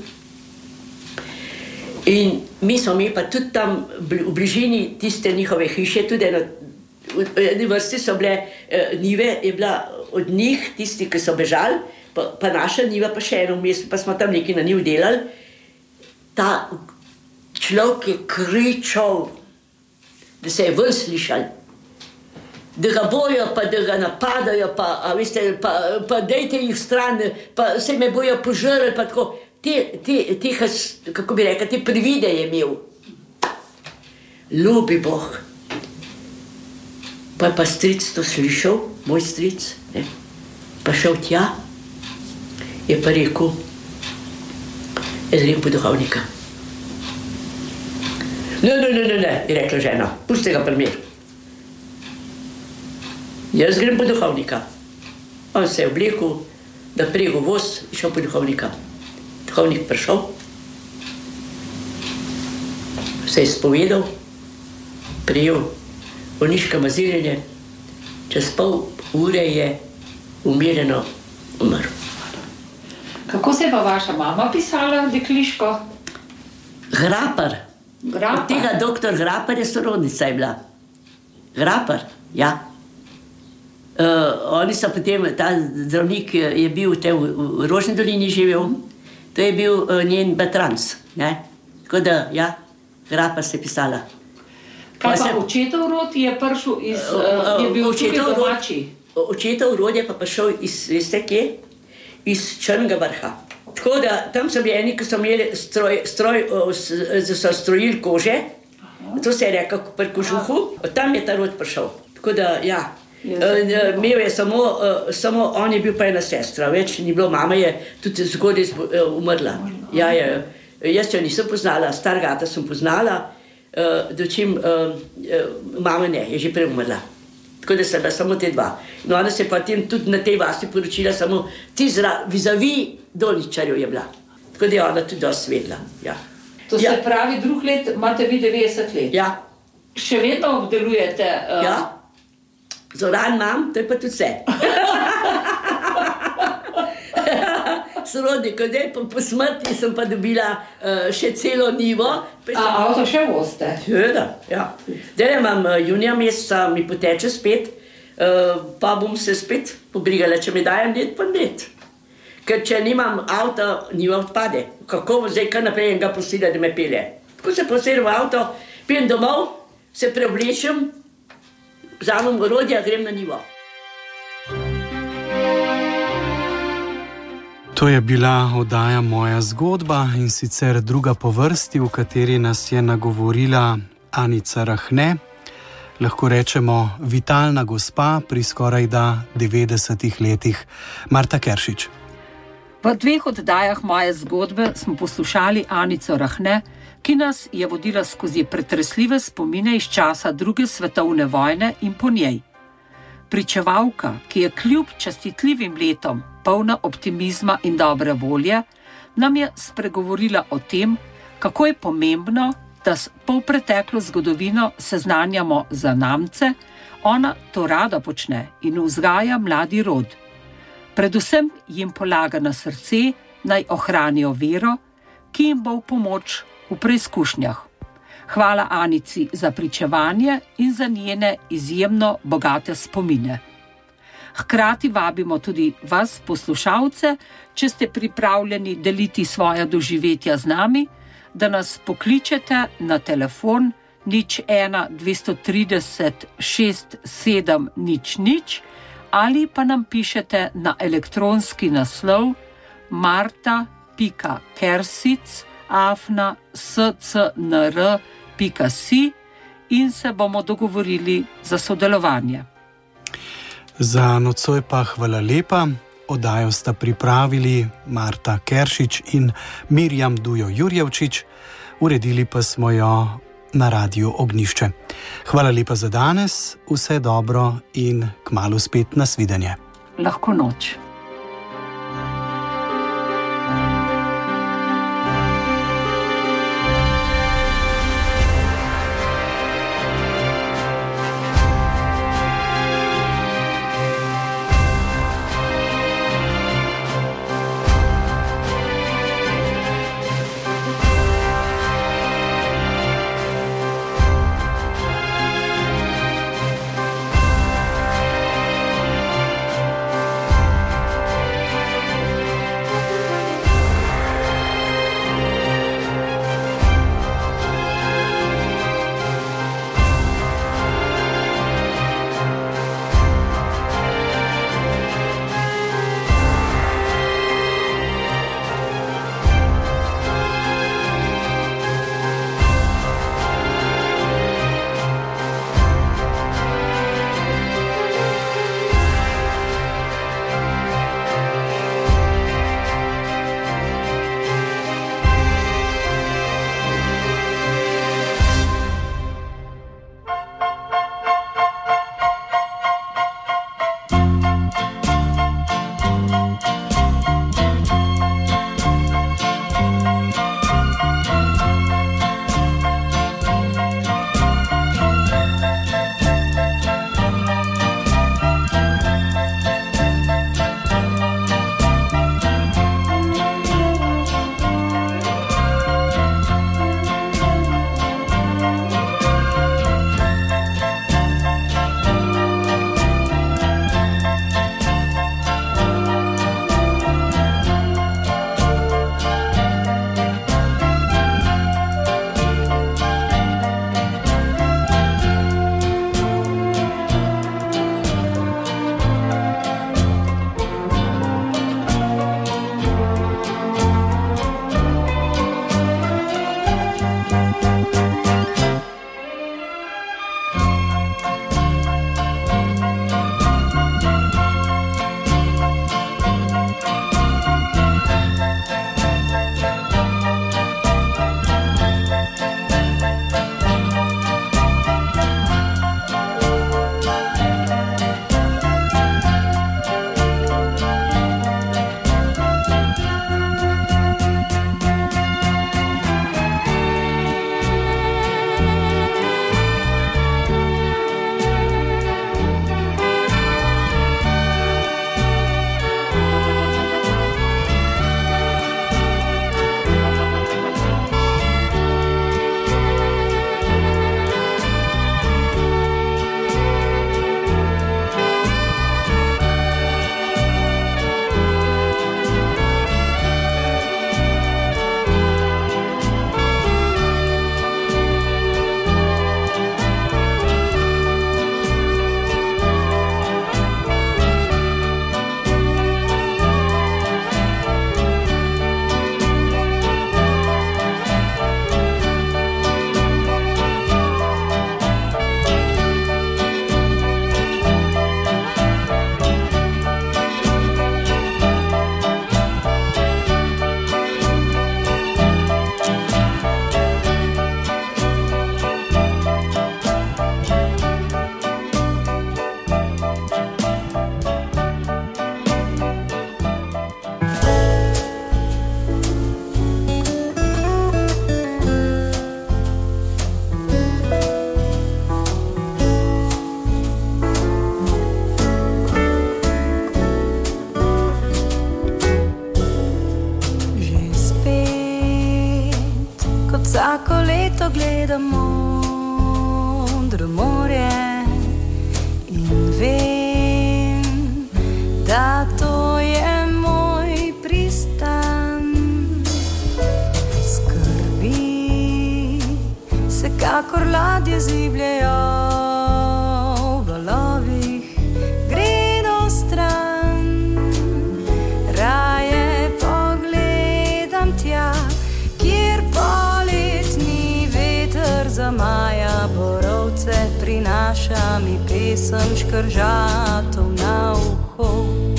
In mi smo imeli pa tudi tam v bližini tiste njihove hiše, tudi eno, v eni vrsti so bile eh, njive, je bila od njih, tisti, ki so bežali, pa, pa naša njiva, pa še eno vmes, pa smo tam nekaj na njiv delali. Ta človek je kričal, da se je ven slišal, da ga bojo, pa da ga napadajo, pa, a veste, pa, pa dejte jih stran, pa se me bojo požrli, pa tako. Te, te, te, kako bi rekel, te privide je imel. Ljubi Bog. Pa je pa stric to slišal, moj stric, ne? Pa šel tja, je pa rekel: jaz grem po duhovnika. Ne, ne, ne, ne, ne, je rekla žena, pusti ga pri miru. Jaz grem po duhovnika. On se je oblekel, da prego voz in šel po duhovnika. Duhovnik prišel, se je spovedal, prijel bolniško mazirjenje, čez pol ure je umirjeno umrl. Kako se je pa vaša mama pisala, dekliško? Grapar. Grapar. Od tega doktor Grapar je sorodnica je bila. Grapar, ja. Uh, oni so potem, ta zdravnik je bil v, v Rožni dolini živel, to je bil uh, njen Betrans. Tako da, ja, Grapa se je pisala. Kaj pa očetov rod je prišel iz, uh, je bil očetov domači? Očetov rod je pa prišel iz, veste kje? Iz Črnega vrha. Tako da, tam so bili eni, ki so imeli stroj, stroj so strojili kože, aha, to se je rekel pri kožuhu, tam je ta rod prišel. Tako da, ja. Imel je samo, samo on je bil pa ena sestra, več ni bilo, mama je tudi zgodaj umrla. Ja, je, jaz jo nisem poznala, stargata sem poznala, dočim mama ne, je že prej umrla. Tako da sta bila samo te dva. No, ona se pa tem tudi na tej vasi poročila, samo ti zra, vizavi Dolničarjev je bila. Tako da je ona tudi dosti vedla. Ja. To se ja. pravi, drug let imate vi devetdeset let. Ja. Še vedno obdelujete? Uh... Ja. Zoran imam, to je pa tudi vse. Sorodnik, odej po, po smrti sem pa dobila uh, še celo nivo. Sem... A avto še voste? Seveda, ja. Zdaj imam uh, junija meseca, mi poteče spet, uh, pa bom se spet pobrigala, če mi dajem net, pa net. Ker če nimam avta, niva odpade. Kako bo zdaj kar naprej enega prosila, da me pelje? Tako se posedem v avto, pijem domov, se preoblečem, vzamem orodje, grem na nivo. To je bila oddaja Moja zgodba in sicer druga po vrsti, v kateri nas je nagovorila Anica Rahne, lahko rečemo vitalna gospa pri skorajda devetdesetih letih, Marta Keršič. V dveh oddajah Moje zgodbe smo poslušali Anico Rahne, ki nas je vodila skozi pretresljive spomine iz časa druge svetovne vojne in po njej. Pričevalka, ki je kljub častitljivim letom polna optimizma in dobre volje, nam je spregovorila o tem, kako je pomembno, da s polpreteklo zgodovino seznanjamo zanamce, ona to rada počne in vzgaja mladi rod. Predvsem jim polaga na srce, naj ohranijo vero, ki jim bo v pomoč v preizkušnjah. Hvala Anici za pričevanje in za njene izjemno bogate spomine. Hkrati vabimo tudi vas, poslušalce, če ste pripravljeni deliti svoja doživetja z nami, da nas pokličete na telefon nič ena dvesto trideset šest sedem nič nič ali pa nam pišete na elektronski naslov marta pika kersic afna s c n r pika si in se bomo dogovorili za sodelovanje. Za nocoj pa hvala lepa. Oddajo sta pripravili Marta Keršič in Mirjam Dujo Jurjevčič, uredili pa smo jo na Radiu Ognjišče. Hvala lepa za danes, vse dobro in kmalu spet nasvidenje. Lahko noč. vsako leto gledam modro morje in vem, da to je moj pristan. Skrbi se kakor ladje zibljejo v valovih, gredo stran. Raje pogledam tja, kjer poletni veter zamaja borovce, prinaša mi pesem škržatov na uho.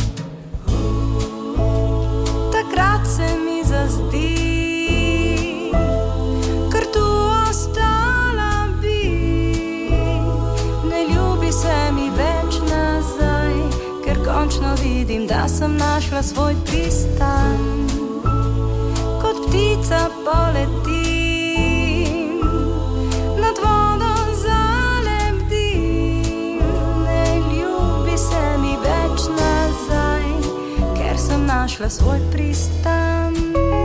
Takrat se mi zazdi, ker tu ostala bi, ne ljubi se mi več nazaj, ker končno vidim, da sem našla svoj pristan. Kot ptica poletim, nad vodo zalebdim, ne ljubi se mi več nazaj, ker sem našla svoj pristan.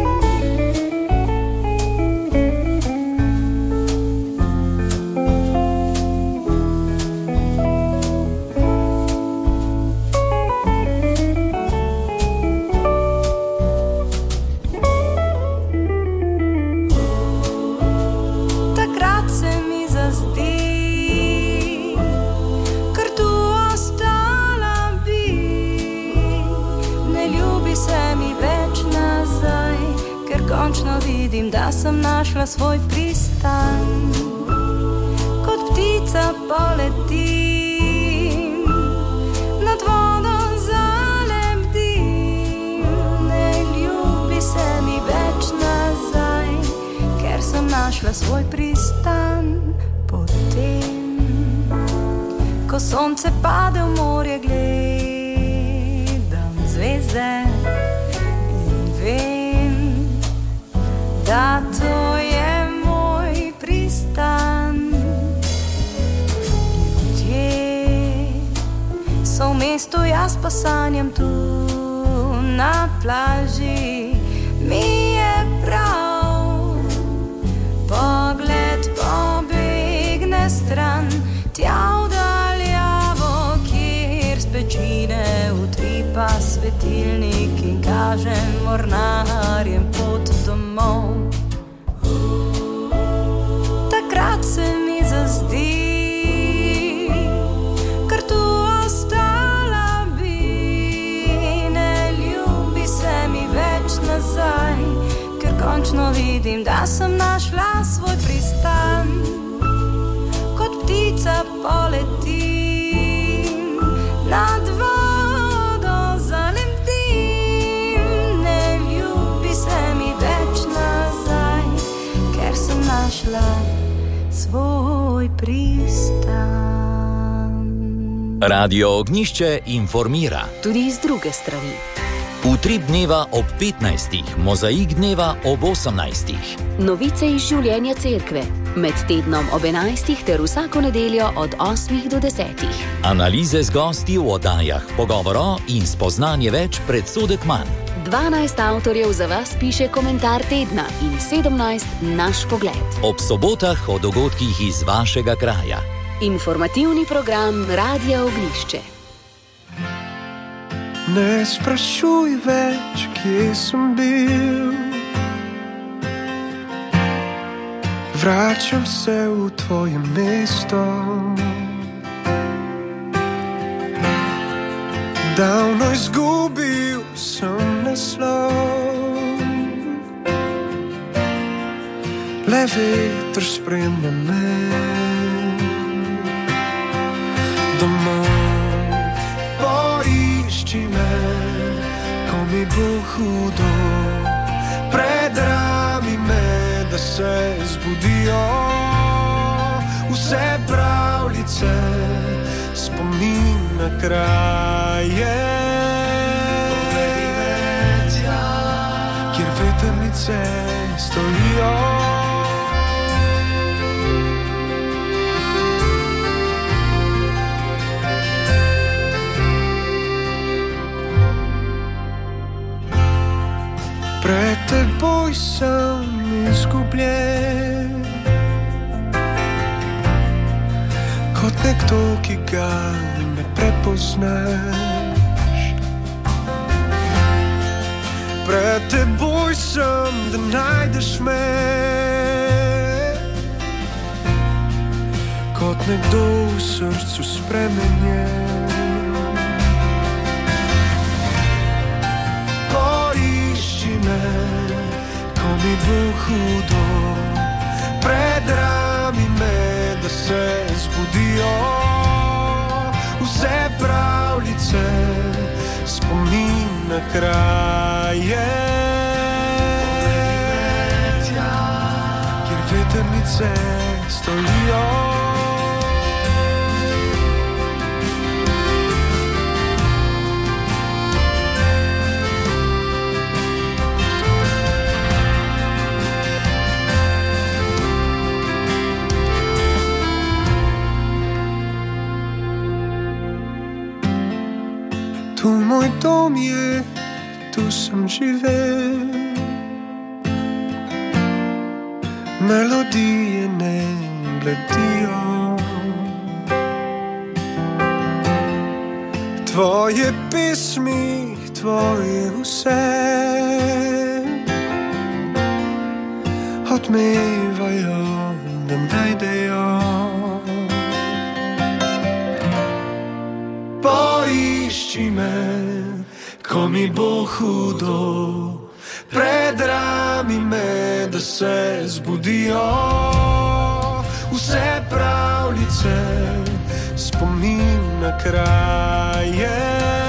Končno vidim, da sem našla svoj pristan. Kot ptica poletim, nad vodo zalebdim, ne ljubi se mi več nazaj, ker sem našla svoj pristan. Potem, ko sonce pade v morje, gledam zvezde in vem, da to je moj pristan. Ljudje so v mestu, jaz pa sanjam tu na plaži. Mi je prav, pogled pobegne stran, tja v daljavo, kjer z pečine utripa svetilnik in kaže mornarjem pot domov. Takrat se mi zazdi, ker tu ostala bi, ne ljubi se mi več nazaj, ker končno vidim, da sem našla svoj pristan. Kot ptica poletim, nad vodo zalebdim, ne ljubi se mi več nazaj, ker sem našla svoj pristan. Radio Ognjišče informira. Tudi z druge strani. Utrip dneva ob petnajstih, mozaik dneva ob osemnajstih. Novice iz življenja cerkve. Med tednom ob enajstih ter vsako nedeljo od osmih do desetih. Analize z gosti v oddajah, pogovoro in spoznanje več, predsodek manj. dvanajst avtorjev za vas piše komentar tedna in sedemnajst naš pogled. Ob sobotah o dogodkih iz vašega kraja. Informativni program Radia Ognjišče. Ne sprašuj več, kje sem bil. Vračam se v tvoje mesto. Davno izgubil sem naslov. Le veter spremlja me domov. Poišči me, ko mi bo hudo. Predrami me, da se zbudijo vse pravljice, spomin na kraje. Povedi me tja, kjer vetrnice stojijo. Pred teboj sem izgubljen, nekdo, ki ga ne prepoznaš. Pred teboj sem, da najdeš me, kot nekdo v srcu spremenjen. Poišči me, ko mi bo hudo, predrami me, da se zbudijo vse pravljice, spomin na kraje, kjer vetrnice stojijo. Tu moj dom je, tu sem živel, melodije ne bledijo. Tvoje pesmi, tvoje vse odmevajo, da najdejo. Poišči me, ko mi bo hudo, predrami me, da se zbudijo vse pravljice, spomin na kraje,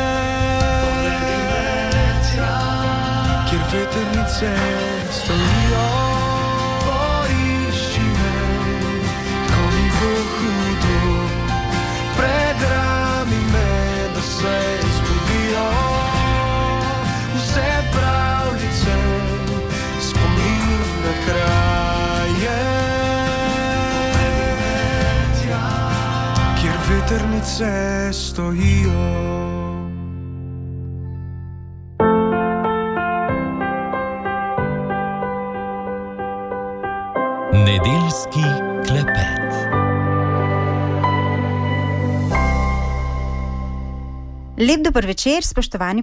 kjer vetrnice stojijo. Poišči me, ko mi bo hudo, predrami me, da se zbudijo vse pravljice, spomin na kraje, kjer vetrnice stojijo. Nedeljski klepet. Lep dober večer, spoštovani